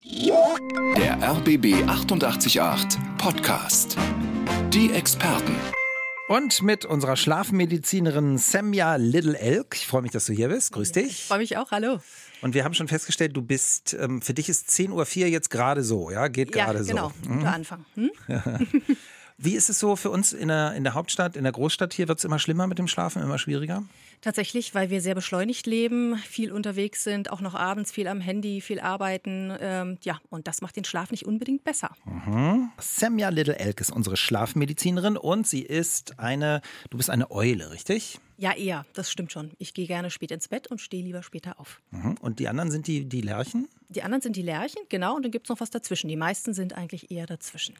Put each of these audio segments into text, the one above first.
Der RBB 888 Podcast. Die Experten. Und mit unserer Schlafmedizinerin Semja Little-Elk. Ich freue mich, dass du hier bist. Grüß dich. Ich freue mich auch, hallo. Und wir haben schon festgestellt, du bist, für dich ist 10:04 Uhr jetzt gerade so, ja? Geht gerade so. Ja, genau, guter Anfang. Wie ist es so für uns in der Hauptstadt, in der Großstadt hier? Wird es immer schlimmer mit dem Schlafen, immer schwieriger? Tatsächlich, weil wir sehr beschleunigt leben, viel unterwegs sind, auch noch abends viel am Handy, viel arbeiten. Und das macht den Schlaf nicht unbedingt besser. Semja Little-Elk ist unsere Schlafmedizinerin und sie ist du bist eine Eule, richtig? Ja, eher, das stimmt schon. Ich gehe gerne spät ins Bett und stehe lieber später auf. Und die anderen sind die Lerchen? Die anderen sind die Lerchen, genau, und dann gibt es noch was dazwischen. Die meisten sind eigentlich eher dazwischen.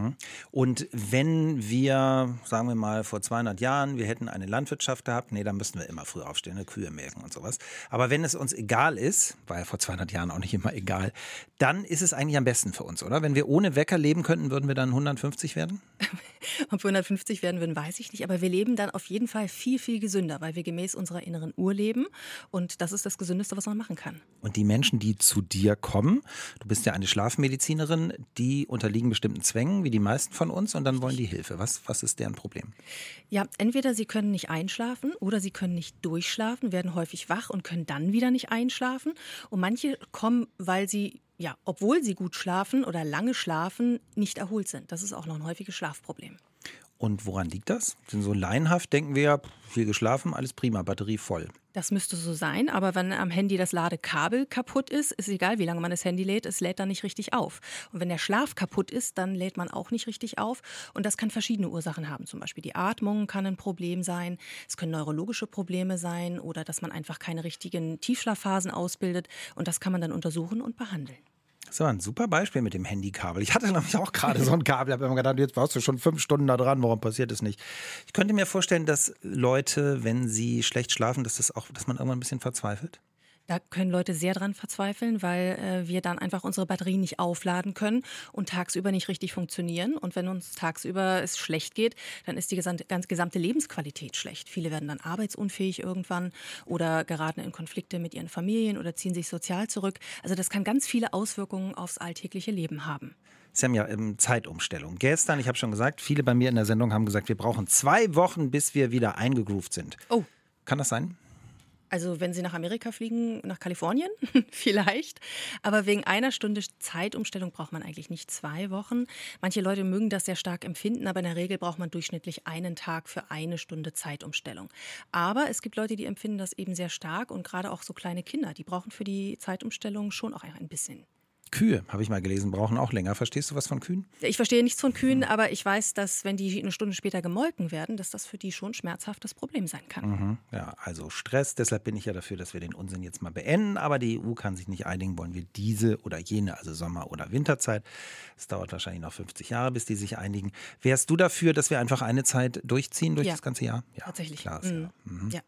Und wenn wir, sagen wir mal, vor 200 Jahren, wir hätten eine Landwirtschaft gehabt, dann müssten wir immer früh aufstehen, Kühe melken und sowas. Aber wenn es uns egal ist, war ja vor 200 Jahren auch nicht immer egal, dann ist es eigentlich am besten für uns, oder? Wenn wir ohne Wecker leben könnten, würden wir dann 150 werden? Ob wir 150 werden würden, weiß ich nicht. Aber wir leben dann auf jeden Fall viel, viel gesünder, weil wir gemäß unserer inneren Uhr leben. Und das ist das Gesündeste, was man machen kann. Und die Menschen, die zu dir kommen, du bist ja eine Schlafmedizinerin, die unterliegen bestimmten Zwängen, wie die meisten von uns, und dann wollen die Hilfe. Was ist deren Problem? Ja, entweder sie können nicht einschlafen oder sie können nicht durchschlafen, werden häufig wach und können dann wieder nicht einschlafen. Und manche kommen, weil sie obwohl sie gut schlafen oder lange schlafen, nicht erholt sind. Das ist auch noch ein häufiges Schlafproblem. Und woran liegt das? Denn so laienhaft denken wir, ja, viel geschlafen, alles prima, Batterie voll. Das müsste so sein, aber wenn am Handy das Ladekabel kaputt ist egal, wie lange man das Handy lädt, es lädt dann nicht richtig auf. Und wenn der Schlaf kaputt ist, dann lädt man auch nicht richtig auf. Und das kann verschiedene Ursachen haben. Zum Beispiel die Atmung kann ein Problem sein, es können neurologische Probleme sein oder dass man einfach keine richtigen Tiefschlafphasen ausbildet. Und das kann man dann untersuchen und behandeln. Das war ein super Beispiel mit dem Handykabel. Ich hatte nämlich auch gerade so ein Kabel. Ich habe immer gedacht, jetzt warst du schon 5 Stunden da dran. Warum passiert das nicht? Ich könnte mir vorstellen, dass Leute, wenn sie schlecht schlafen, dass man irgendwann ein bisschen verzweifelt. Da können Leute sehr dran verzweifeln, weil wir dann einfach unsere Batterien nicht aufladen können und tagsüber nicht richtig funktionieren. Und wenn uns tagsüber es schlecht geht, dann ist die gesamte Lebensqualität schlecht. Viele werden dann arbeitsunfähig irgendwann oder geraten in Konflikte mit ihren Familien oder ziehen sich sozial zurück. Also das kann ganz viele Auswirkungen aufs alltägliche Leben haben. Semja, Zeitumstellung. Gestern, ich habe schon gesagt, viele bei mir in der Sendung haben gesagt, wir brauchen 2 Wochen, bis wir wieder eingegroovt sind. Oh. Kann das sein? Also wenn Sie nach Amerika fliegen, nach Kalifornien, vielleicht. Aber wegen einer Stunde Zeitumstellung braucht man eigentlich nicht 2 Wochen. Manche Leute mögen das sehr stark empfinden, aber in der Regel braucht man durchschnittlich einen Tag für 1 Stunde Zeitumstellung. Aber es gibt Leute, die empfinden das eben sehr stark und gerade auch so kleine Kinder, die brauchen für die Zeitumstellung schon auch ein bisschen. Kühe, habe ich mal gelesen, brauchen auch länger. Verstehst du was von Kühen? Ich verstehe nichts von Kühen, aber ich weiß, dass wenn die eine Stunde später gemolken werden, dass das für die schon ein schmerzhaftes Problem sein kann. Ja, also Stress. Deshalb bin ich ja dafür, dass wir den Unsinn jetzt mal beenden. Aber die EU kann sich nicht einigen, wollen wir diese oder jene, also Sommer- oder Winterzeit. Es dauert wahrscheinlich noch 50 Jahre, bis die sich einigen. Wärst du dafür, dass wir einfach eine Zeit durchziehen durch das ganze Jahr? Ja, tatsächlich. Klar, Ja.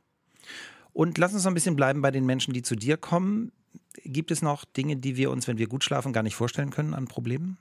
Und lass uns noch ein bisschen bleiben bei den Menschen, die zu dir kommen. Gibt es noch Dinge, die wir uns, wenn wir gut schlafen, gar nicht vorstellen können an Problemen?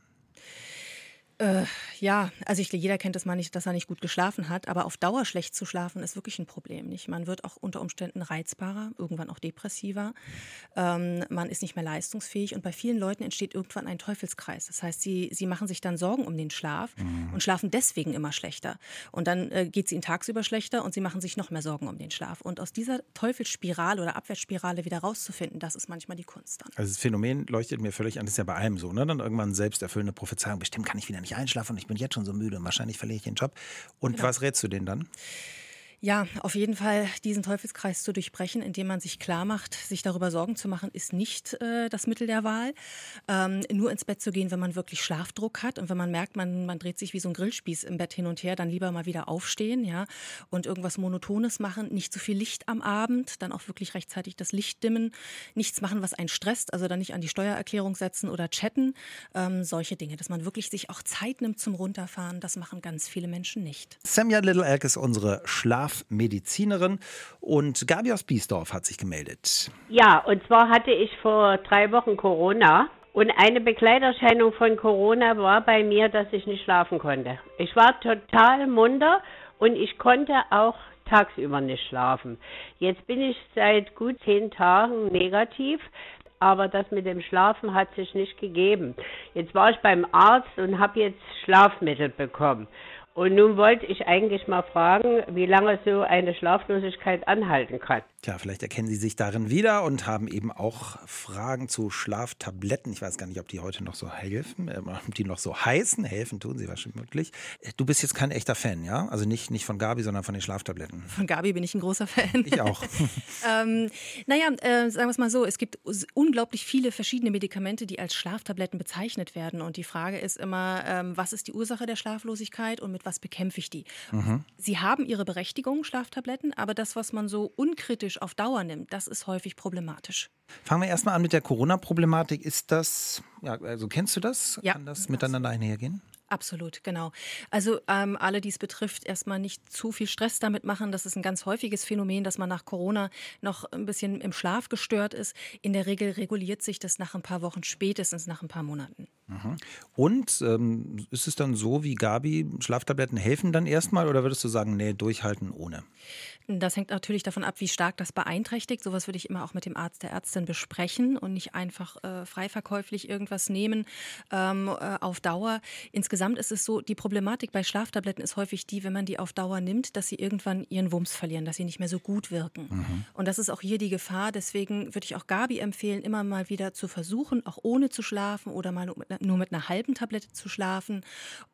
Also jeder kennt es mal nicht, dass er nicht gut geschlafen hat, aber auf Dauer schlecht zu schlafen ist wirklich ein Problem. Nicht? Man wird auch unter Umständen reizbarer, irgendwann auch depressiver, man ist nicht mehr leistungsfähig und bei vielen Leuten entsteht irgendwann ein Teufelskreis. Das heißt, sie machen sich dann Sorgen um den Schlaf und schlafen deswegen immer schlechter. Und dann geht es ihnen tagsüber schlechter und sie machen sich noch mehr Sorgen um den Schlaf. Und aus dieser Teufelsspirale oder Abwärtsspirale wieder rauszufinden, das ist manchmal die Kunst dann. Also das Phänomen leuchtet mir völlig an, das ist ja bei allem so, ne? Dann irgendwann selbsterfüllende Prophezeiung, bestimmt kann ich wieder nicht einschlafen und ich bin jetzt schon so müde und wahrscheinlich verliere ich den Job. Und Genau. Was rätst du denen dann? Ja, auf jeden Fall diesen Teufelskreis zu durchbrechen, indem man sich klar macht, sich darüber Sorgen zu machen, ist nicht das Mittel der Wahl. Nur ins Bett zu gehen, wenn man wirklich Schlafdruck hat und wenn man merkt, man dreht sich wie so ein Grillspieß im Bett hin und her, dann lieber mal wieder aufstehen, ja, und irgendwas Monotones machen, nicht zu viel Licht am Abend, dann auch wirklich rechtzeitig das Licht dimmen, nichts machen, was einen stresst, also dann nicht an die Steuererklärung setzen oder chatten, solche Dinge, dass man wirklich sich auch Zeit nimmt zum Runterfahren, das machen ganz viele Menschen nicht. Semja Little-Elk ist unsere Schlafmedizinerin und Gabi aus Biesdorf hat sich gemeldet. Ja, und zwar hatte ich vor 3 Wochen Corona und eine Begleiterscheinung von Corona war bei mir, dass ich nicht schlafen konnte. Ich war total munter und ich konnte auch tagsüber nicht schlafen. Jetzt bin ich seit gut 10 Tagen negativ, aber das mit dem Schlafen hat sich nicht gegeben. Jetzt war ich beim Arzt und habe jetzt Schlafmittel bekommen. Und nun wollte ich eigentlich mal fragen, wie lange so eine Schlaflosigkeit anhalten kann. Tja, vielleicht erkennen Sie sich darin wieder und haben eben auch Fragen zu Schlaftabletten. Ich weiß gar nicht, ob die heute noch so helfen, ob die noch so heißen. Helfen tun sie wahrscheinlich. Du bist jetzt kein echter Fan, ja? Also nicht von Gabi, sondern von den Schlaftabletten. Von Gabi bin ich ein großer Fan. Ich auch. Sagen wir es mal so, es gibt unglaublich viele verschiedene Medikamente, die als Schlaftabletten bezeichnet werden. Und die Frage ist immer, was ist die Ursache der Schlaflosigkeit und mit was bekämpfe ich die? Sie haben ihre Berechtigung, Schlaftabletten, aber das, was man so unkritisch auf Dauer nimmt, das ist häufig problematisch. Fangen wir erstmal an mit der Corona-Problematik. Ist das, ja, also kennst du das? Ja. Kann das miteinander einhergehen? Absolut, genau. Also alle, die es betrifft, erstmal nicht zu viel Stress damit machen. Das ist ein ganz häufiges Phänomen, dass man nach Corona noch ein bisschen im Schlaf gestört ist. In der Regel reguliert sich das nach ein paar Wochen, spätestens nach ein paar Monaten. Und ist es dann so wie Gabi, Schlaftabletten helfen dann erstmal oder würdest du sagen, nee, durchhalten ohne? Das hängt natürlich davon ab, wie stark das beeinträchtigt. Sowas würde ich immer auch mit dem Arzt, der Ärztin besprechen und nicht einfach frei verkäuflich irgendwas nehmen auf Dauer. Insgesamt ist es so, die Problematik bei Schlaftabletten ist häufig die, wenn man die auf Dauer nimmt, dass sie irgendwann ihren Wumms verlieren, dass sie nicht mehr so gut wirken. Und das ist auch hier die Gefahr. Deswegen würde ich auch Gabi empfehlen, immer mal wieder zu versuchen, auch ohne zu schlafen oder mal nur mit einer halben Tablette zu schlafen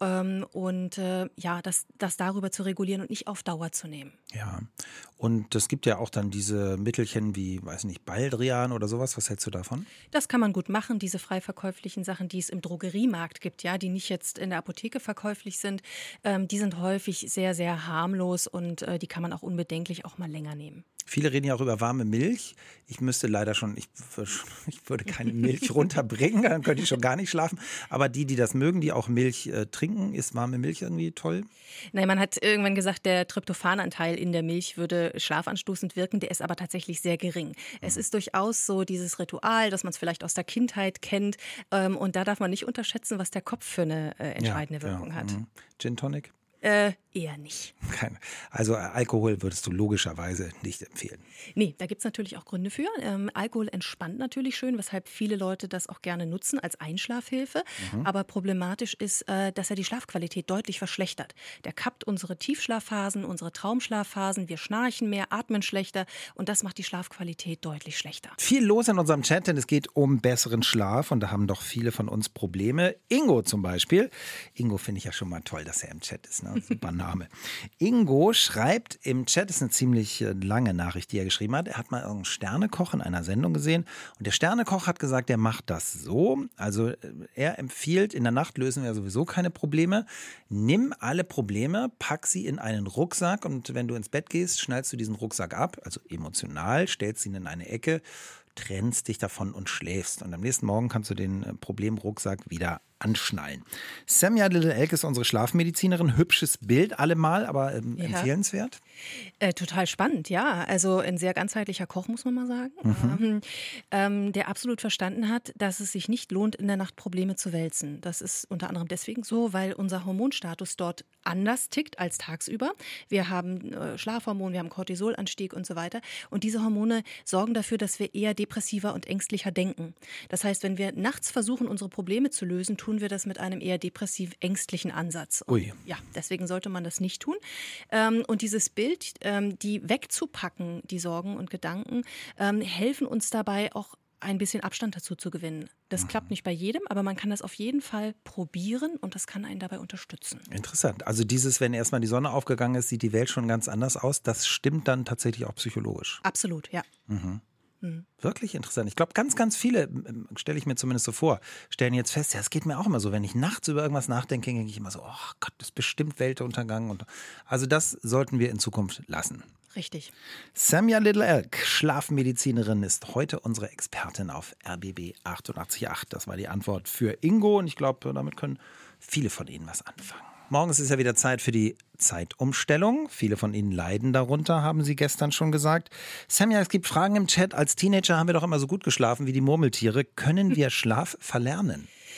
das darüber zu regulieren und nicht auf Dauer zu nehmen. Ja, und es gibt ja auch dann diese Mittelchen wie, weiß nicht, Baldrian oder sowas. Was hältst du davon? Das kann man gut machen, diese frei verkäuflichen Sachen, die es im Drogeriemarkt gibt, ja, die nicht jetzt in der Apotheke verkäuflich sind. Die sind häufig sehr, sehr harmlos und die kann man auch unbedenklich auch mal länger nehmen. Viele reden ja auch über warme Milch. Ich müsste leider schon, ich würde keine Milch runterbringen, dann könnte ich schon gar nicht schlafen. Aber die das mögen, die auch Milch trinken, ist warme Milch irgendwie toll? Nein, man hat irgendwann gesagt, der Tryptophananteil in der Milch würde schlafanstoßend wirken, der ist aber tatsächlich sehr gering. Es ist durchaus so dieses Ritual, dass man es vielleicht aus der Kindheit kennt und da darf man nicht unterschätzen, was der Kopf für eine entscheidende Wirkung hat. Gin Tonic? Eher nicht. Also Alkohol würdest du logischerweise nicht empfehlen? Nee, da gibt es natürlich auch Gründe für. Alkohol entspannt natürlich schön, weshalb viele Leute das auch gerne nutzen als Einschlafhilfe. Aber problematisch ist, dass er die Schlafqualität deutlich verschlechtert. Der kappt unsere Tiefschlafphasen, unsere Traumschlafphasen. Wir schnarchen mehr, atmen schlechter und das macht die Schlafqualität deutlich schlechter. Viel los in unserem Chat, denn es geht um besseren Schlaf und da haben doch viele von uns Probleme. Ingo zum Beispiel. Ingo finde ich ja schon mal toll, dass er im Chat ist. Ne? Super Name. Ingo schreibt im Chat, ist eine ziemlich lange Nachricht, die er geschrieben hat. Er hat mal einen Sternekoch in einer Sendung gesehen und der Sternekoch hat gesagt, er macht das so. Also er empfiehlt, in der Nacht lösen wir sowieso keine Probleme. Nimm alle Probleme, pack sie in einen Rucksack und wenn du ins Bett gehst, schnallst du diesen Rucksack ab, also emotional, stellst ihn in eine Ecke, trennst dich davon und schläfst. Und am nächsten Morgen kannst du den Problemrucksack wieder anschnallen. Samia Little Elk ist unsere Schlafmedizinerin. Hübsches Bild allemal, aber empfehlenswert? Total spannend, ja. Also ein sehr ganzheitlicher Koch, muss man mal sagen. Der absolut verstanden hat, dass es sich nicht lohnt, in der Nacht Probleme zu wälzen. Das ist unter anderem deswegen so, weil unser Hormonstatus dort anders tickt als tagsüber. Wir haben Schlafhormone, wir haben Cortisolanstieg und so weiter. Und diese Hormone sorgen dafür, dass wir eher depressiver und ängstlicher denken. Das heißt, wenn wir nachts versuchen, unsere Probleme zu lösen, tun wir das mit einem eher depressiv-ängstlichen Ansatz. Ui. Ja, deswegen sollte man das nicht tun. Und dieses Bild, die wegzupacken, die Sorgen und Gedanken, helfen uns dabei auch ein bisschen Abstand dazu zu gewinnen. Das klappt nicht bei jedem, aber man kann das auf jeden Fall probieren und das kann einen dabei unterstützen. Interessant. Also dieses, wenn erstmal die Sonne aufgegangen ist, sieht die Welt schon ganz anders aus. Das stimmt dann tatsächlich auch psychologisch. Absolut, ja. Wirklich interessant. Ich glaube, ganz, ganz viele, stelle ich mir zumindest so vor, stellen jetzt fest, ja, es geht mir auch immer so, wenn ich nachts über irgendwas nachdenke, denke ich immer so, oh Gott, das ist bestimmt Weltuntergang. Also das sollten wir in Zukunft lassen. Richtig. Samia Little Elk, Schlafmedizinerin, ist heute unsere Expertin auf RBB 88.8. Das war die Antwort für Ingo und ich glaube, damit können viele von Ihnen was anfangen. Morgens ist ja wieder Zeit für die Zeitumstellung. Viele von Ihnen leiden darunter, haben Sie gestern schon gesagt. Samia, es gibt Fragen im Chat. Als Teenager haben wir doch immer so gut geschlafen wie die Murmeltiere. Können wir Schlaf verlernen?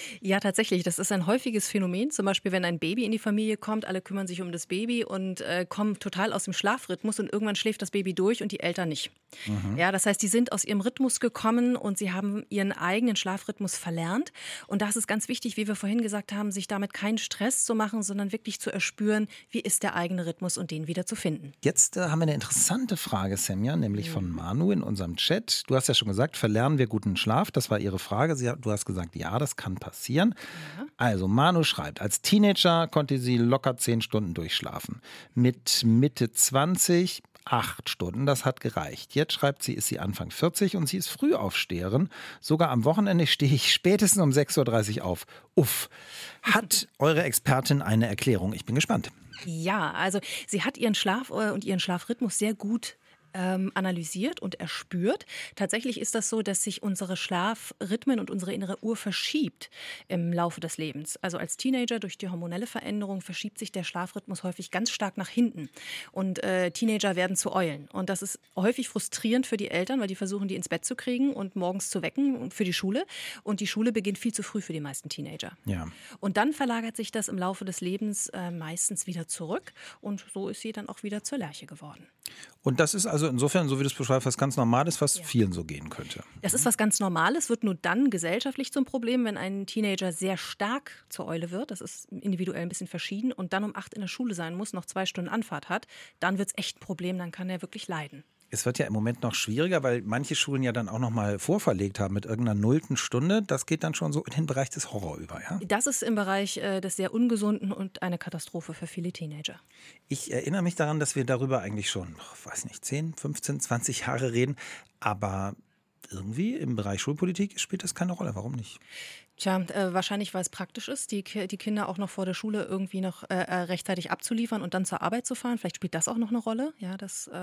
Ja, tatsächlich. Das ist ein häufiges Phänomen. Zum Beispiel, wenn ein Baby in die Familie kommt, alle kümmern sich um das Baby und kommen total aus dem Schlafrhythmus und irgendwann schläft das Baby durch und die Eltern nicht. Ja, das heißt, die sind aus ihrem Rhythmus gekommen und sie haben ihren eigenen Schlafrhythmus verlernt. Und da ist es ganz wichtig, wie wir vorhin gesagt haben, sich damit keinen Stress zu machen, sondern wirklich zu erspüren, wie ist der eigene Rhythmus und den wieder zu finden. Jetzt haben wir eine interessante Frage, Semja, nämlich von Manu in unserem Chat. Du hast ja schon gesagt, verlernen wir guten Schlaf? Das war ihre Frage. Du hast gesagt, ja, das kann passieren. Ja. Also Manu schreibt, als Teenager konnte sie locker 10 Stunden durchschlafen. Mit Mitte 20 8 Stunden, das hat gereicht. Jetzt schreibt sie, ist sie Anfang 40 und sie ist Frühaufsteherin. Sogar am Wochenende stehe ich spätestens um 6.30 Uhr auf. Uff. Hat eure Expertin eine Erklärung? Ich bin gespannt. Ja, also sie hat ihren Schlaf und ihren Schlafrhythmus sehr gut analysiert und erspürt. Tatsächlich ist das so, dass sich unsere Schlafrhythmen und unsere innere Uhr verschiebt im Laufe des Lebens. Also als Teenager durch die hormonelle Veränderung verschiebt sich der Schlafrhythmus häufig ganz stark nach hinten. Und Teenager werden zu Eulen. Und das ist häufig frustrierend für die Eltern, weil die versuchen, die ins Bett zu kriegen und morgens zu wecken für die Schule. Und die Schule beginnt viel zu früh für die meisten Teenager. Ja. Und dann verlagert sich das im Laufe des Lebens meistens wieder zurück. Und so ist sie dann auch wieder zur Lerche geworden. Und das ist also insofern, so wie du es beschreibst, was ganz Normales, was vielen so gehen könnte. Das ist was ganz Normales, wird nur dann gesellschaftlich zum Problem, wenn ein Teenager sehr stark zur Eule wird. Das ist individuell ein bisschen verschieden und dann um 8 in der Schule sein muss, noch 2 Stunden Anfahrt hat. Dann wird es echt ein Problem, dann kann er wirklich leiden. Es wird ja im Moment noch schwieriger, weil manche Schulen ja dann auch noch mal vorverlegt haben mit irgendeiner 0. Stunde. Das geht dann schon so in den Bereich des Horror über, ja? Das ist im Bereich des sehr Ungesunden und eine Katastrophe für viele Teenager. Ich erinnere mich daran, dass wir darüber eigentlich schon, weiß nicht, 10, 15, 20 Jahre reden. Aber irgendwie im Bereich Schulpolitik spielt das keine Rolle. Warum nicht? Tja, wahrscheinlich, weil es praktisch ist, die Kinder auch noch vor der Schule irgendwie noch rechtzeitig abzuliefern und dann zur Arbeit zu fahren. Vielleicht spielt das auch noch eine Rolle. Ja,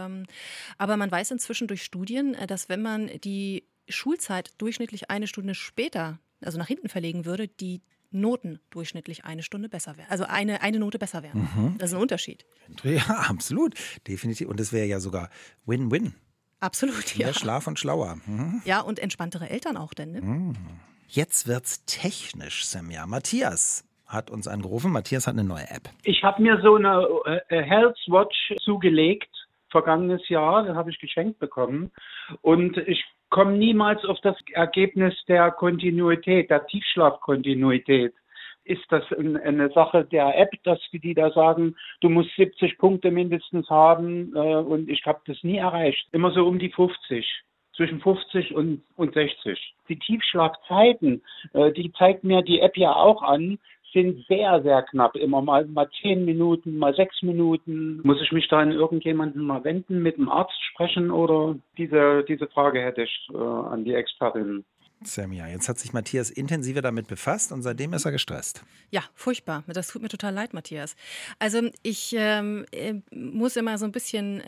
aber man weiß inzwischen durch Studien, dass wenn man die Schulzeit durchschnittlich 1 Stunde später, also nach hinten verlegen würde, die Noten durchschnittlich 1 Stunde besser wären. Also eine Note besser wären. Das ist ein Unterschied. Ja, absolut. Definitiv. Und das wäre ja sogar Win-Win. Absolut, ja. Mehr Schlaf und schlauer. Ja, und entspanntere Eltern auch denn, ne? Jetzt wird's technisch, Semja. Matthias hat uns angerufen. Matthias hat eine neue App. Ich habe mir so eine Health Watch zugelegt, vergangenes Jahr, das habe ich geschenkt bekommen. Und ich komme niemals auf das Ergebnis der Kontinuität, der Tiefschlafkontinuität. Ist das eine Sache der App, dass die da sagen, du musst 70 Punkte mindestens haben und ich habe das nie erreicht. Immer so um die 50. Zwischen 50 und 60. Die Tiefschlafzeiten, die zeigt mir die App ja auch an, sind sehr, sehr knapp. Immer mal 10 Minuten, mal 6 Minuten. Muss ich mich da an irgendjemanden mal wenden, mit dem Arzt sprechen oder diese Frage hätte ich an die Expertin. Semja, jetzt hat sich Matthias intensiver damit befasst und seitdem ist er gestresst. Ja, furchtbar. Das tut mir total leid, Matthias. Also ich muss immer so ein bisschen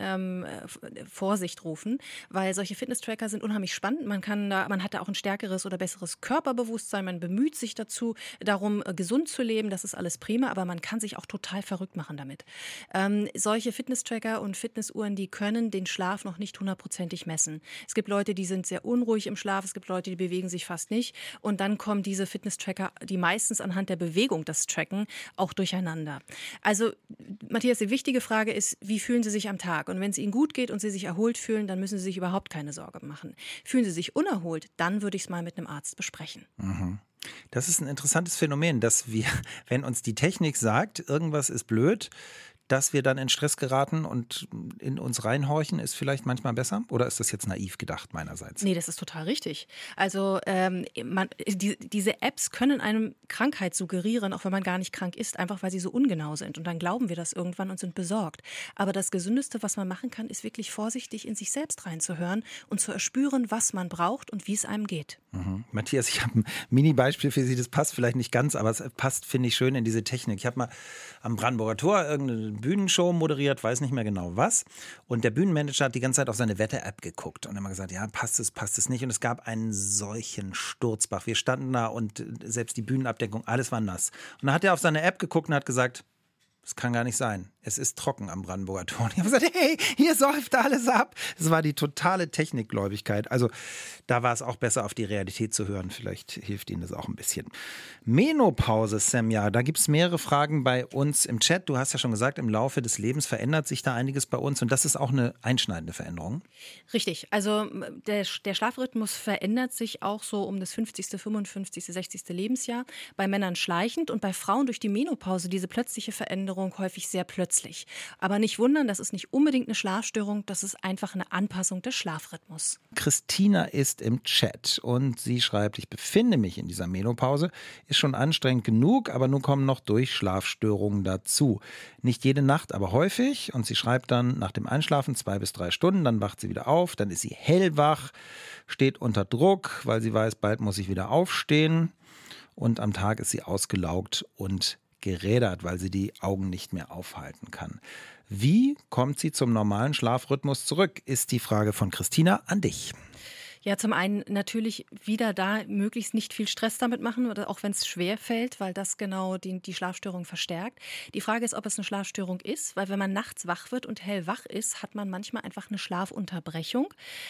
Vorsicht rufen, weil solche Fitness-Tracker sind unheimlich spannend. Man hat da auch ein stärkeres oder besseres Körperbewusstsein. Man bemüht sich darum, gesund zu leben. Das ist alles prima, aber man kann sich auch total verrückt machen damit. Solche Fitness-Tracker und Fitnessuhren, die können den Schlaf noch nicht 100%ig messen. Es gibt Leute, die sind sehr unruhig im Schlaf. Es gibt Leute, die bewegen sich fast nicht. Und dann kommen diese Fitness-Tracker, die meistens anhand der Bewegung das tracken, auch durcheinander. Also, Matthias, die wichtige Frage ist, wie fühlen Sie sich am Tag? Und wenn es Ihnen gut geht und Sie sich erholt fühlen, dann müssen Sie sich überhaupt keine Sorge machen. Fühlen Sie sich unerholt, dann würde ich es mal mit einem Arzt besprechen. Das ist ein interessantes Phänomen, dass wir, wenn uns die Technik sagt, irgendwas ist blöd, dass wir dann in Stress geraten und in uns reinhorchen, ist vielleicht manchmal besser? Oder ist das jetzt naiv gedacht meinerseits? Nee, das ist total richtig. Also diese Apps können einem Krankheit suggerieren, auch wenn man gar nicht krank ist, einfach weil sie so ungenau sind. Und dann glauben wir das irgendwann und sind besorgt. Aber das Gesündeste, was man machen kann, ist wirklich vorsichtig in sich selbst reinzuhören und zu erspüren, was man braucht und wie es einem geht. Matthias, ich habe ein Mini-Beispiel für Sie, das passt vielleicht nicht ganz, aber es passt, finde ich, schön in diese Technik. Ich habe mal am Brandenburger Tor irgendeine Bühnenshow moderiert, weiß nicht mehr genau was. Und der Bühnenmanager hat die ganze Zeit auf seine Wetter-App geguckt und immer gesagt, ja, passt es nicht. Und es gab einen solchen Sturzbach. Wir standen da und selbst die Bühnenabdeckung, alles war nass. Und dann hat er auf seine App geguckt und hat gesagt, Das kann gar nicht sein. Es ist trocken am Brandenburger Tor. Und ich habe gesagt, hey, hier säuft alles ab. Das war die totale Technikgläubigkeit. Also da war es auch besser, auf die Realität zu hören. Vielleicht hilft Ihnen das auch ein bisschen. Menopause, Semja, da gibt es mehrere Fragen bei uns im Chat. Du hast ja schon gesagt, im Laufe des Lebens verändert sich da einiges bei uns. Und das ist auch eine einschneidende Veränderung. Richtig. Also der Schlafrhythmus verändert sich auch so um das 50., 55., 60. Lebensjahr. Bei Männern schleichend und bei Frauen durch die Menopause diese plötzliche Veränderung häufig sehr plötzlich. Aber nicht wundern, das ist nicht unbedingt eine Schlafstörung, das ist einfach eine Anpassung des Schlafrhythmus. Christina ist im Chat und sie schreibt, ich befinde mich in dieser Menopause, ist schon anstrengend genug, aber nun kommen noch Durchschlafstörungen dazu. Nicht jede Nacht, aber häufig. Und sie schreibt dann nach dem Einschlafen 2 bis 3 Stunden, dann wacht sie wieder auf, dann ist sie hellwach, steht unter Druck, weil sie weiß, bald muss ich wieder aufstehen. Und am Tag ist sie ausgelaugt und gerädert, weil sie die Augen nicht mehr aufhalten kann. Wie kommt sie zum normalen Schlafrhythmus zurück, ist die Frage von Christina an dich. Ja, zum einen natürlich wieder da möglichst nicht viel Stress damit machen, oder auch wenn es schwer fällt, weil das genau die Schlafstörung verstärkt. Die Frage ist, ob es eine Schlafstörung ist, weil wenn man nachts wach wird und hellwach ist, hat man manchmal einfach eine Schlafunterbrechung,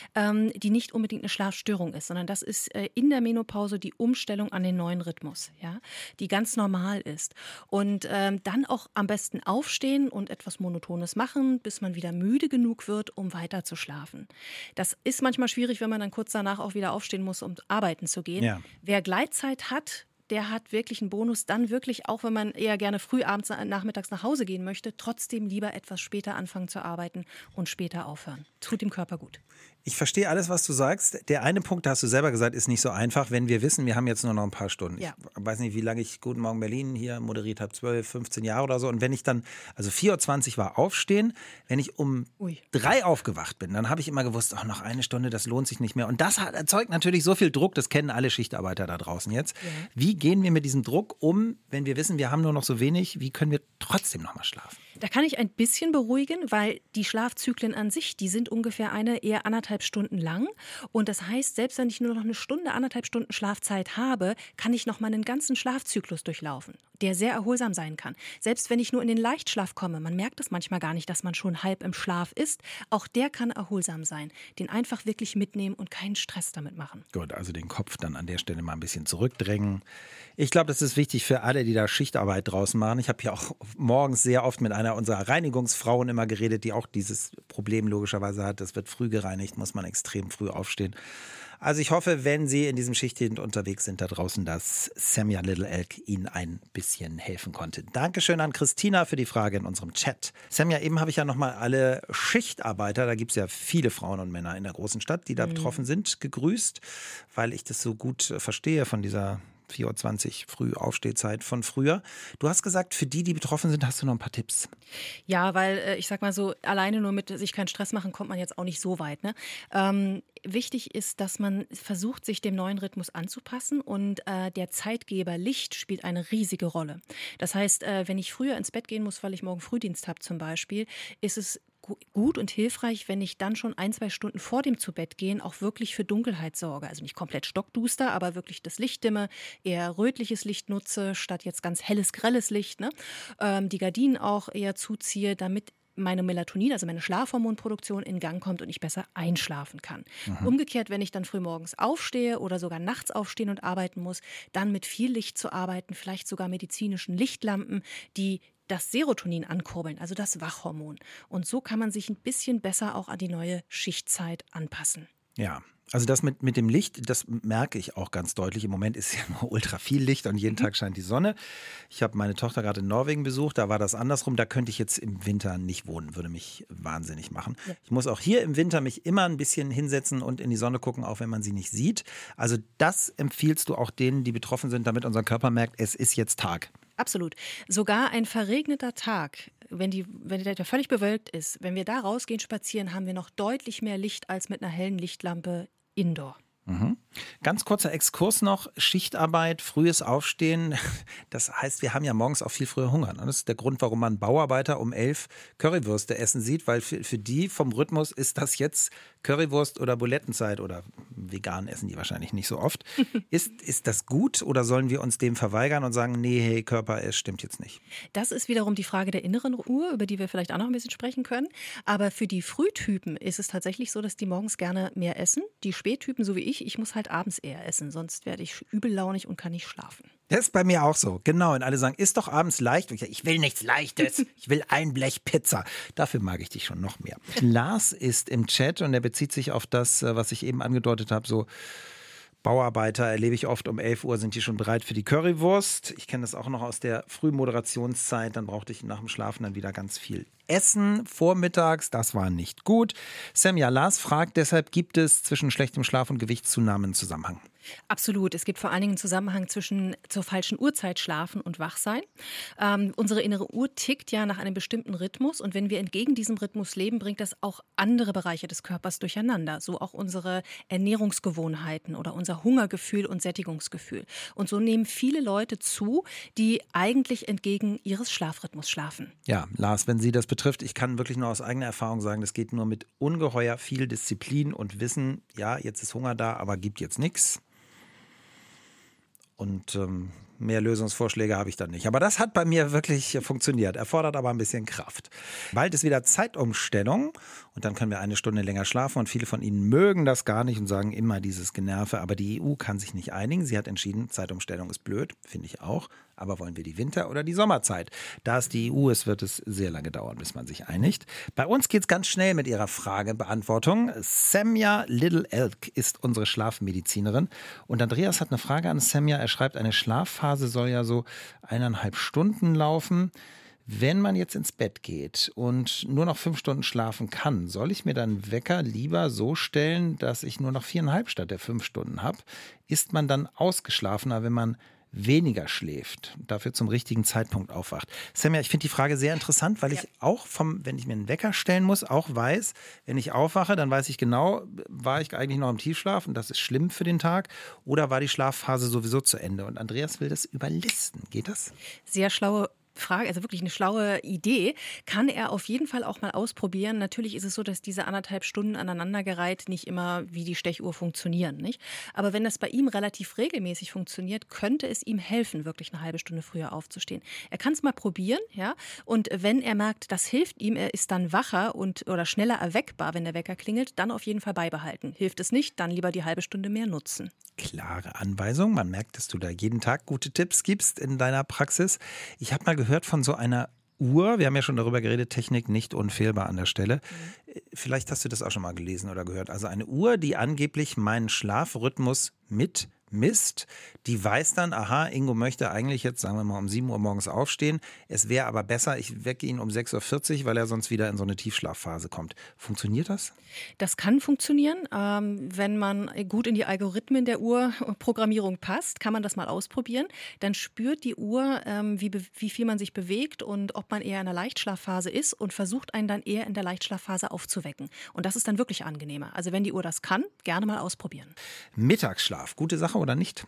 die nicht unbedingt eine Schlafstörung ist, sondern das ist in der Menopause die Umstellung an den neuen Rhythmus, ja, die ganz normal ist. Und dann auch am besten aufstehen und etwas Monotones machen, bis man wieder müde genug wird, um weiter zu schlafen. Das ist manchmal schwierig, wenn man dann kurz danach auch wieder aufstehen muss, um arbeiten zu gehen. Ja. Wer Gleitzeit hat, der hat wirklich einen Bonus, dann wirklich, auch wenn man eher gerne früh abends, nachmittags nach Hause gehen möchte, trotzdem lieber etwas später anfangen zu arbeiten und später aufhören. Tut dem Körper gut. Ich verstehe alles, was du sagst. Der eine Punkt, da hast du selber gesagt, ist nicht so einfach, wenn wir wissen, wir haben jetzt nur noch ein paar Stunden. Ja. Ich weiß nicht, wie lange ich Guten Morgen Berlin hier moderiert habe, 12, 15 Jahre oder so. Und wenn ich dann, also 4.20 Uhr war aufstehen, wenn ich um 3 aufgewacht bin, dann habe ich immer gewusst, oh, noch eine Stunde, das lohnt sich nicht mehr. Und das erzeugt natürlich so viel Druck, das kennen alle Schichtarbeiter da draußen jetzt. Ja. Wie gehen wir mit diesem Druck um, wenn wir wissen, wir haben nur noch so wenig, wie können wir trotzdem noch mal schlafen? Da kann ich ein bisschen beruhigen, weil die Schlafzyklen an sich, die sind ungefähr eher 1,5 Stunden lang. Und das heißt, selbst wenn ich nur noch eine Stunde, 1,5 Stunden Schlafzeit habe, kann ich noch mal einen ganzen Schlafzyklus durchlaufen, der sehr erholsam sein kann. Selbst wenn ich nur in den Leichtschlaf komme, man merkt es manchmal gar nicht, dass man schon halb im Schlaf ist, auch der kann erholsam sein. Den einfach wirklich mitnehmen und keinen Stress damit machen. Gut, also den Kopf dann an der Stelle mal ein bisschen zurückdrängen. Ich glaube, das ist wichtig für alle, die da Schichtarbeit draußen machen. Ich habe ja auch morgens sehr oft mit einer unserer Reinigungsfrauen immer geredet, die auch dieses Problem logischerweise hat. Das wird früh gereinigt, muss man extrem früh aufstehen. Also ich hoffe, wenn Sie in diesem Schichtdienst unterwegs sind da draußen, dass Semja Little Elk Ihnen ein bisschen helfen konnte. Dankeschön an Christina für die Frage in unserem Chat. Semja, eben habe ich ja nochmal alle Schichtarbeiter, da gibt es ja viele Frauen und Männer in der großen Stadt, die da betroffen sind, gegrüßt, weil ich das so gut verstehe von dieser 4.20 Uhr früh Aufstehzeit von früher. Du hast gesagt, für die betroffen sind, hast du noch ein paar Tipps. Ja, weil ich sag mal so, alleine nur mit sich keinen Stress machen, kommt man jetzt auch nicht so weit. Ne? Wichtig ist, dass man versucht, sich dem neuen Rhythmus anzupassen und der Zeitgeber Licht spielt eine riesige Rolle. Das heißt, wenn ich früher ins Bett gehen muss, weil ich morgen Frühdienst habe zum Beispiel, ist es gut und hilfreich, wenn ich dann schon 1-2 Stunden vor dem Zubettgehen auch wirklich für Dunkelheit sorge. Also nicht komplett stockduster, aber wirklich das Licht dimme, eher rötliches Licht nutze, statt jetzt ganz helles, grelles Licht. Ne? Die Gardinen auch eher zuziehe, damit meine Melatonin, also meine Schlafhormonproduktion in Gang kommt und ich besser einschlafen kann. Umgekehrt, wenn ich dann frühmorgens aufstehe oder sogar nachts aufstehen und arbeiten muss, dann mit viel Licht zu arbeiten, vielleicht sogar medizinischen Lichtlampen, die das Serotonin ankurbeln, also das Wachhormon. Und so kann man sich ein bisschen besser auch an die neue Schichtzeit anpassen. Ja, also das mit dem Licht, das merke ich auch ganz deutlich. Im Moment ist ja nur ultra viel Licht und jeden Tag scheint die Sonne. Ich habe meine Tochter gerade in Norwegen besucht, da war das andersrum. Da könnte ich jetzt im Winter nicht wohnen, würde mich wahnsinnig machen. Ja. Ich muss auch hier im Winter mich immer ein bisschen hinsetzen und in die Sonne gucken, auch wenn man sie nicht sieht. Also das empfiehlst du auch denen, die betroffen sind, damit unser Körper merkt, es ist jetzt Tag. Absolut. Sogar ein verregneter Tag, wenn der völlig bewölkt ist, wenn wir da rausgehen spazieren, haben wir noch deutlich mehr Licht als mit einer hellen Lichtlampe indoor. Ganz kurzer Exkurs noch, Schichtarbeit, frühes Aufstehen, das heißt, wir haben ja morgens auch viel früher Hunger. Das ist der Grund, warum man Bauarbeiter um 11 Currywürste essen sieht, weil für die vom Rhythmus ist das jetzt Currywurst oder Bulettenzeit oder vegan essen die wahrscheinlich nicht so oft. Ist das gut oder sollen wir uns dem verweigern und sagen, nee, hey Körper, es stimmt jetzt nicht? Das ist wiederum die Frage der inneren Uhr, über die wir vielleicht auch noch ein bisschen sprechen können. Aber für die Frühtypen ist es tatsächlich so, dass die morgens gerne mehr essen. Die Spättypen, so wie ich muss halt abends eher essen, sonst werde ich übellaunig und kann nicht schlafen. Das ist bei mir auch so, genau. Und alle sagen, ist doch abends leicht. Und ich sage, ich will nichts Leichtes, ich will ein Blech Pizza. Dafür mag ich dich schon noch mehr. Lars ist im Chat und er bezieht sich auf das, was ich eben angedeutet habe, so Bauarbeiter erlebe ich oft, um 11 Uhr sind die schon bereit für die Currywurst. Ich kenne das auch noch aus der Frühmoderationszeit. Dann brauchte ich nach dem Schlafen dann wieder ganz viel Essen vormittags. Das war nicht gut. Semja, Lars fragt deshalb, gibt es zwischen schlechtem Schlaf und Gewichtszunahme einen Zusammenhang? Absolut. Es gibt vor allen Dingen einen Zusammenhang zwischen zur falschen Uhrzeit schlafen und wach sein. Unsere innere Uhr tickt ja nach einem bestimmten Rhythmus und wenn wir entgegen diesem Rhythmus leben, bringt das auch andere Bereiche des Körpers durcheinander. So auch unsere Ernährungsgewohnheiten oder unser Hungergefühl und Sättigungsgefühl. Und so nehmen viele Leute zu, die eigentlich entgegen ihres Schlafrhythmus schlafen. Ja, Lars, wenn Sie das betrifft, ich kann wirklich nur aus eigener Erfahrung sagen, das geht nur mit ungeheuer viel Disziplin und Wissen. Ja, jetzt ist Hunger da, aber gibt jetzt nichts. Und mehr Lösungsvorschläge habe ich dann nicht. Aber das hat bei mir wirklich funktioniert. Erfordert aber ein bisschen Kraft. Bald ist wieder Zeitumstellung und dann können wir eine Stunde länger schlafen. Und viele von Ihnen mögen das gar nicht und sagen immer dieses Generve. Aber die EU kann sich nicht einigen. Sie hat entschieden, Zeitumstellung ist blöd, finde ich auch. Aber wollen wir die Winter- oder die Sommerzeit? Da es die EU ist, wird es sehr lange dauern, bis man sich einigt. Bei uns geht es ganz schnell mit Ihrer Fragebeantwortung. Semja Little Elk ist unsere Schlafmedizinerin. Und Andreas hat eine Frage an Semja. Er schreibt, eine Schlafphase soll ja so 1,5 Stunden laufen. Wenn man jetzt ins Bett geht und nur noch 5 Stunden schlafen kann, soll ich mir dann Wecker lieber so stellen, dass ich nur noch 4,5 statt der 5 Stunden habe? Ist man dann ausgeschlafener, wenn man weniger schläft, dafür zum richtigen Zeitpunkt aufwacht? Semja, ich finde die Frage sehr interessant, weil ich auch wenn ich mir einen Wecker stellen muss, auch weiß, wenn ich aufwache, dann weiß ich genau, war ich eigentlich noch im Tiefschlaf und das ist schlimm für den Tag oder war die Schlafphase sowieso zu Ende? Und Andreas will das überlisten. Geht das? Sehr schlaue Frage, also wirklich eine schlaue Idee, kann er auf jeden Fall auch mal ausprobieren. Natürlich ist es so, dass diese 1,5 Stunden aneinandergereiht nicht immer wie die Stechuhr funktionieren, nicht? Aber wenn das bei ihm relativ regelmäßig funktioniert, könnte es ihm helfen, wirklich eine halbe Stunde früher aufzustehen. Er kann es mal probieren, ja. Und wenn er merkt, das hilft ihm, er ist dann wacher oder schneller erweckbar, wenn der Wecker klingelt, dann auf jeden Fall beibehalten. Hilft es nicht, dann lieber die halbe Stunde mehr nutzen. Klare Anweisung. Man merkt, dass du da jeden Tag gute Tipps gibst in deiner Praxis. Ich habe mal gehört von so einer Uhr, wir haben ja schon darüber geredet, Technik nicht unfehlbar an der Stelle. Vielleicht hast du das auch schon mal gelesen oder gehört. Also eine Uhr, die angeblich meinen Schlafrhythmus misst, die weiß dann, aha, Ingo möchte eigentlich jetzt, sagen wir mal, um 7 Uhr morgens aufstehen. Es wäre aber besser, ich wecke ihn um 6:40 Uhr, weil er sonst wieder in so eine Tiefschlafphase kommt. Funktioniert das? Das kann funktionieren. Wenn man gut in die Algorithmen der Uhrprogrammierung passt, kann man das mal ausprobieren. Dann spürt die Uhr, wie viel man sich bewegt und ob man eher in der Leichtschlafphase ist und versucht einen dann eher in der Leichtschlafphase aufzuwecken. Und das ist dann wirklich angenehmer. Also wenn die Uhr das kann, gerne mal ausprobieren. Mittagsschlaf, gute Sache oder nicht?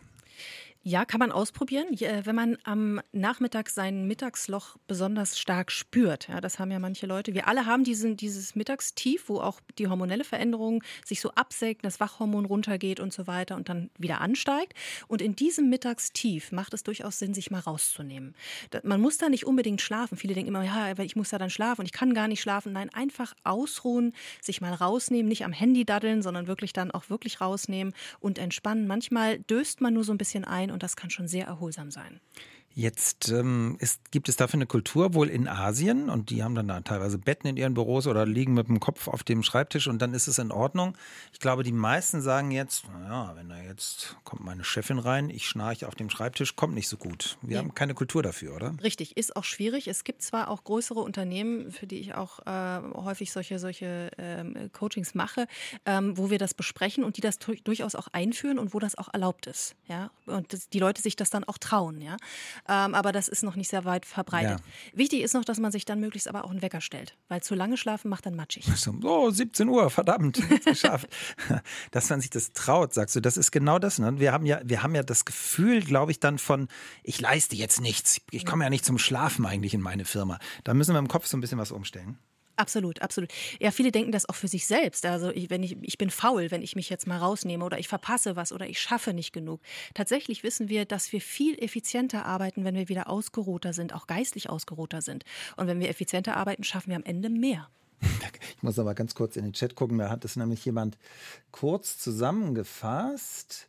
Ja, kann man ausprobieren, wenn man am Nachmittag sein Mittagsloch besonders stark spürt. Ja, das haben ja manche Leute. Wir alle haben dieses Mittagstief, wo auch die hormonelle Veränderung sich so absenkt, das Wachhormon runtergeht und so weiter und dann wieder ansteigt. Und in diesem Mittagstief macht es durchaus Sinn, sich mal rauszunehmen. Man muss da nicht unbedingt schlafen. Viele denken immer, ja, ich muss da dann schlafen und ich kann gar nicht schlafen. Nein, einfach ausruhen, sich mal rausnehmen, nicht am Handy daddeln, sondern wirklich dann auch wirklich rausnehmen und entspannen. Manchmal döst man nur so ein bisschen ein und das kann schon sehr erholsam sein. Jetzt gibt es dafür eine Kultur wohl in Asien und die haben dann da teilweise Betten in ihren Büros oder liegen mit dem Kopf auf dem Schreibtisch und dann ist es in Ordnung. Ich glaube, die meisten sagen jetzt, naja, wenn da jetzt kommt meine Chefin rein, ich schnarche auf dem Schreibtisch, kommt nicht so gut. Wir haben keine Kultur dafür, oder? Richtig, ist auch schwierig. Es gibt zwar auch größere Unternehmen, für die ich auch häufig solche Coachings mache, wo wir das besprechen und die das durchaus auch einführen und wo das auch erlaubt ist. Ja? Und die Leute sich das dann auch trauen. Ja? aber das ist noch nicht sehr weit verbreitet. Ja. Wichtig ist noch, dass man sich dann möglichst aber auch einen Wecker stellt, weil zu lange schlafen macht dann matschig. So, 17 Uhr, verdammt, jetzt geschafft. Dass man sich das traut, sagst du, das ist genau das. Ne? Wir haben ja das Gefühl, glaube ich, dann von, ich leiste jetzt nichts, ich komme ja nicht zum Schlafen eigentlich in meine Firma. Da müssen wir im Kopf so ein bisschen was umstellen. Absolut, absolut. Ja, viele denken das auch für sich selbst. Also ich bin faul, wenn ich mich jetzt mal rausnehme oder ich verpasse was oder ich schaffe nicht genug. Tatsächlich wissen wir, dass wir viel effizienter arbeiten, wenn wir wieder ausgeruhter sind, auch geistlich ausgeruhter sind. Und wenn wir effizienter arbeiten, schaffen wir am Ende mehr. Ich muss aber ganz kurz in den Chat gucken, da hat es nämlich jemand kurz zusammengefasst,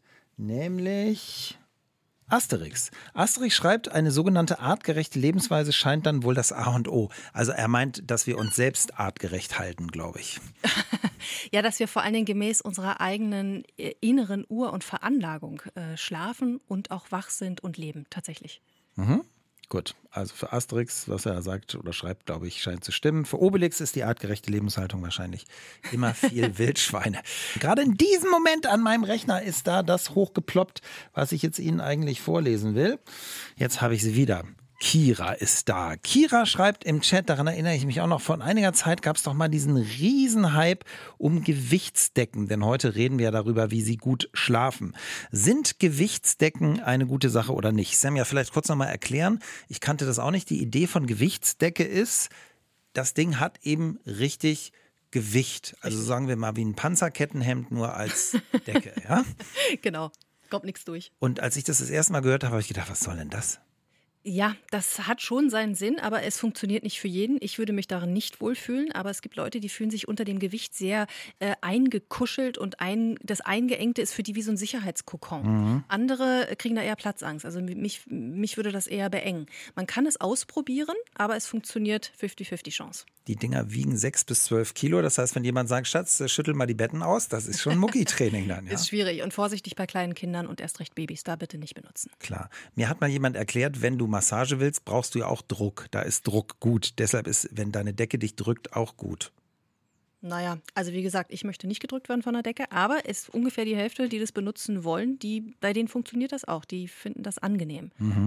nämlich Asterix. Asterix schreibt, eine sogenannte artgerechte Lebensweise scheint dann wohl das A und O. Also er meint, dass wir uns selbst artgerecht halten, glaube ich. Ja, dass wir vor allen Dingen gemäß unserer eigenen inneren Ur- und Veranlagung schlafen und auch wach sind und leben, tatsächlich. Mhm. Gut, also für Asterix, was er sagt oder schreibt, glaube ich, scheint zu stimmen. Für Obelix ist die artgerechte Lebenshaltung wahrscheinlich immer viel Wildschweine. Gerade in diesem Moment an meinem Rechner ist da das hochgeploppt, was ich jetzt Ihnen eigentlich vorlesen will. Jetzt habe ich sie wieder. Kira ist da. Kira schreibt im Chat, daran erinnere ich mich auch noch, vor einiger Zeit gab es doch mal diesen Riesenhype um Gewichtsdecken, denn heute reden wir ja darüber, wie sie gut schlafen. Sind Gewichtsdecken eine gute Sache oder nicht? Sam, ja, vielleicht kurz nochmal erklären. Ich kannte das auch nicht. Die Idee von Gewichtsdecke ist, das Ding hat eben richtig Gewicht. Also sagen wir mal wie ein Panzerkettenhemd, nur als Decke. Ja? Genau, kommt nichts durch. Und als ich das erste Mal gehört habe, habe ich gedacht, was soll denn das? Ja, das hat schon seinen Sinn, aber es funktioniert nicht für jeden. Ich würde mich darin nicht wohlfühlen, aber es gibt Leute, die fühlen sich unter dem Gewicht sehr eingekuschelt und das Eingeengte ist für die wie so ein Sicherheitskokon. Mhm. Andere kriegen da eher Platzangst. Also mich würde das eher beengen. Man kann es ausprobieren, aber es funktioniert 50-50 Chance. Die Dinger wiegen 6 bis 12 Kilo. Das heißt, wenn jemand sagt, Schatz, schüttel mal die Betten aus, das ist schon Muckitraining dann. Ja? Ist schwierig und vorsichtig bei kleinen Kindern und erst recht Babys. Da bitte nicht benutzen. Klar. Mir hat mal jemand erklärt, wenn du Massage willst, brauchst du ja auch Druck. Da ist Druck gut. Deshalb ist, wenn deine Decke dich drückt, auch gut. Naja, also wie gesagt, ich möchte nicht gedrückt werden von der Decke, aber es ist ungefähr die Hälfte, die das benutzen wollen, bei denen funktioniert das auch. Die finden das angenehm. Mhm.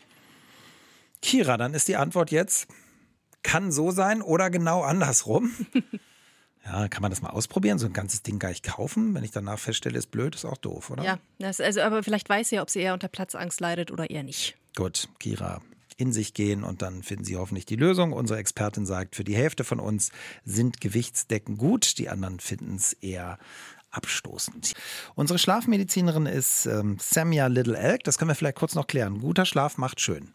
Kira, dann ist die Antwort jetzt, kann so sein oder genau andersrum. Ja, kann man das mal ausprobieren? So ein ganzes Ding gar nicht kaufen? Wenn ich danach feststelle, ist blöd, ist auch doof, oder? Ja, aber vielleicht weiß sie ja, ob sie eher unter Platzangst leidet oder eher nicht. Gut, Kira, in sich gehen und dann finden Sie hoffentlich die Lösung. Unsere Expertin sagt, für die Hälfte von uns sind Gewichtsdecken gut, die anderen finden es eher abstoßend. Unsere Schlafmedizinerin ist Samia Little Elk. Das können wir vielleicht kurz noch klären. Guter Schlaf macht schön.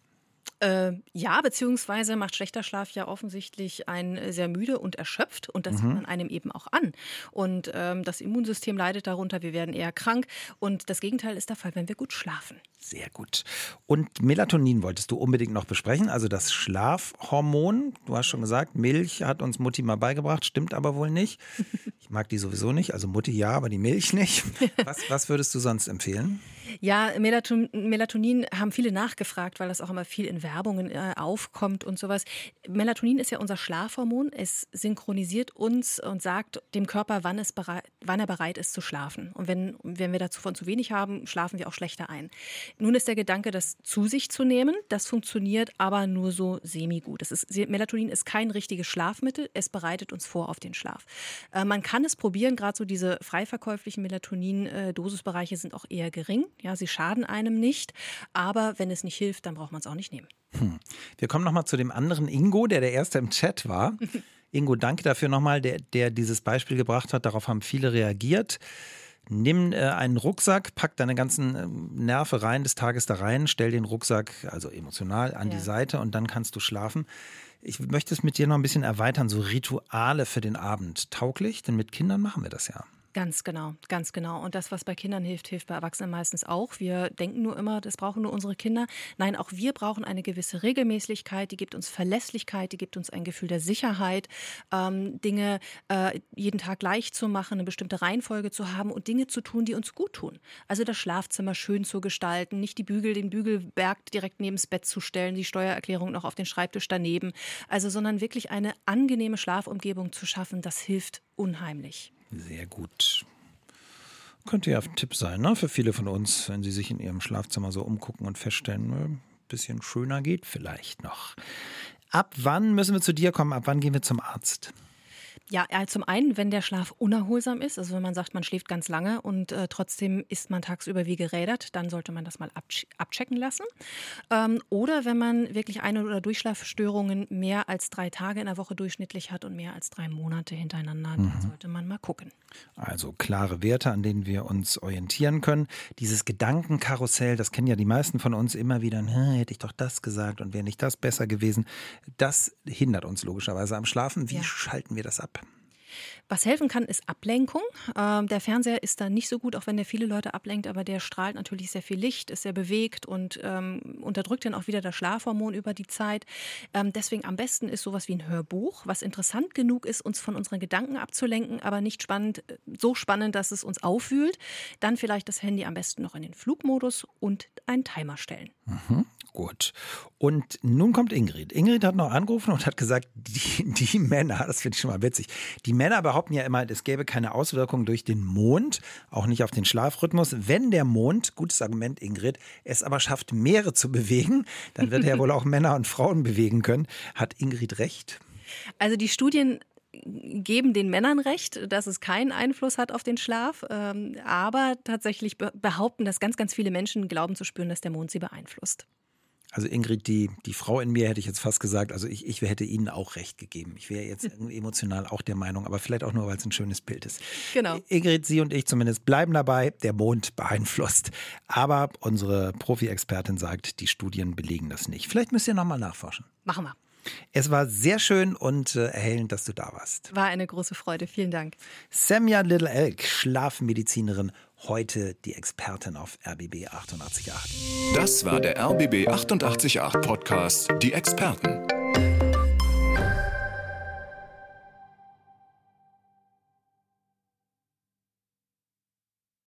Ja, beziehungsweise macht schlechter Schlaf ja offensichtlich einen sehr müde und erschöpft und das sieht man einem eben auch an. Und das Immunsystem leidet darunter, wir werden eher krank und das Gegenteil ist der Fall, wenn wir gut schlafen. Sehr gut. Und Melatonin wolltest du unbedingt noch besprechen, also das Schlafhormon. Du hast schon gesagt, Milch hat uns Mutti mal beigebracht, stimmt aber wohl nicht. Ich mag die sowieso nicht, also Mutti ja, aber die Milch nicht. Was würdest du sonst empfehlen? Ja, Melatonin haben viele nachgefragt, weil das auch immer viel in Werbungen aufkommt und sowas. Melatonin ist ja unser Schlafhormon. Es synchronisiert uns und sagt dem Körper, wann er bereit ist zu schlafen. Und wenn wir davon zu wenig haben, schlafen wir auch schlechter ein. Nun ist der Gedanke, das zu sich zu nehmen. Das funktioniert aber nur so semi-gut. Melatonin ist kein richtiges Schlafmittel. Es bereitet uns vor auf den Schlaf. Man kann es probieren. Gerade so diese frei verkäuflichen Melatonin-Dosisbereiche sind auch eher gering. Ja, sie schaden einem nicht. Aber wenn es nicht hilft, dann braucht man es auch nicht nehmen. Wir kommen nochmal zu dem anderen Ingo, der Erste im Chat war. Ingo, danke dafür nochmal, der dieses Beispiel gebracht hat. Darauf haben viele reagiert. Nimm einen Rucksack, pack deine ganzen Nerven rein des Tages da rein, stell den Rucksack, also emotional, an die Seite und dann kannst du schlafen. Ich möchte es mit dir noch ein bisschen erweitern, so Rituale für den Abend. Tauglich? Denn mit Kindern machen wir das ja. Ganz genau, ganz genau. Und das, was bei Kindern hilft, hilft bei Erwachsenen meistens auch. Wir denken nur immer, das brauchen nur unsere Kinder. Nein, auch wir brauchen eine gewisse Regelmäßigkeit, die gibt uns Verlässlichkeit, die gibt uns ein Gefühl der Sicherheit, Dinge jeden Tag gleich zu machen, eine bestimmte Reihenfolge zu haben und Dinge zu tun, die uns gut tun. Also das Schlafzimmer schön zu gestalten, nicht den Bügelberg direkt neben das Bett zu stellen, die Steuererklärung noch auf den Schreibtisch daneben, also sondern wirklich eine angenehme Schlafumgebung zu schaffen, das hilft unheimlich. Sehr gut. Könnte ja ein Tipp sein, ne? Für viele von uns, wenn sie sich in ihrem Schlafzimmer so umgucken und feststellen, bisschen schöner geht vielleicht noch. Ab wann müssen wir zu dir kommen? Ab wann gehen wir zum Arzt? Ja, zum einen, wenn der Schlaf unerholsam ist, also wenn man sagt, man schläft ganz lange und trotzdem ist man tagsüber wie gerädert, dann sollte man das mal abchecken lassen. Oder wenn man wirklich Ein- oder Durchschlafstörungen mehr als 3 Tage in der Woche durchschnittlich hat und mehr als 3 Monate hintereinander, dann sollte man mal gucken. Also klare Werte, an denen wir uns orientieren können. Dieses Gedankenkarussell, das kennen ja die meisten von uns immer wieder, hätte ich doch das gesagt und wäre nicht das besser gewesen. Das hindert uns logischerweise am Schlafen. Wie schalten wir das ab? Was helfen kann, ist Ablenkung. Der Fernseher ist da nicht so gut, auch wenn der viele Leute ablenkt, aber der strahlt natürlich sehr viel Licht, ist sehr bewegt und unterdrückt dann auch wieder das Schlafhormon über die Zeit. Deswegen am besten ist sowas wie ein Hörbuch, was interessant genug ist, uns von unseren Gedanken abzulenken, aber nicht so spannend, dass es uns aufwühlt. Dann vielleicht das Handy am besten noch in den Flugmodus und einen Timer stellen. Gut. Und nun kommt Ingrid. Ingrid hat noch angerufen und hat gesagt, die Männer, das finde ich schon mal witzig, die Männer behaupten ja immer, es gäbe keine Auswirkungen durch den Mond, auch nicht auf den Schlafrhythmus. Wenn der Mond, gutes Argument Ingrid, es aber schafft, Meere zu bewegen, dann wird er wohl auch Männer und Frauen bewegen können. Hat Ingrid recht? Also die Studien geben den Männern recht, dass es keinen Einfluss hat auf den Schlaf, aber tatsächlich behaupten, dass ganz, ganz viele Menschen glauben zu spüren, dass der Mond sie beeinflusst. Also Ingrid, die Frau in mir hätte ich jetzt fast gesagt, also ich hätte Ihnen auch recht gegeben. Ich wäre jetzt emotional auch der Meinung, aber vielleicht auch nur, weil es ein schönes Bild ist. Genau. Ingrid, Sie und ich zumindest bleiben dabei, der Mond beeinflusst. Aber unsere Profi-Expertin sagt, die Studien belegen das nicht. Vielleicht müsst ihr nochmal nachforschen. Machen wir. Es war sehr schön und erhellend, dass du da warst. War eine große Freude. Vielen Dank. Samia Little Elk, Schlafmedizinerin, heute die Expertin auf RBB 88.8. Das war der RBB 88.8 Podcast, die Experten.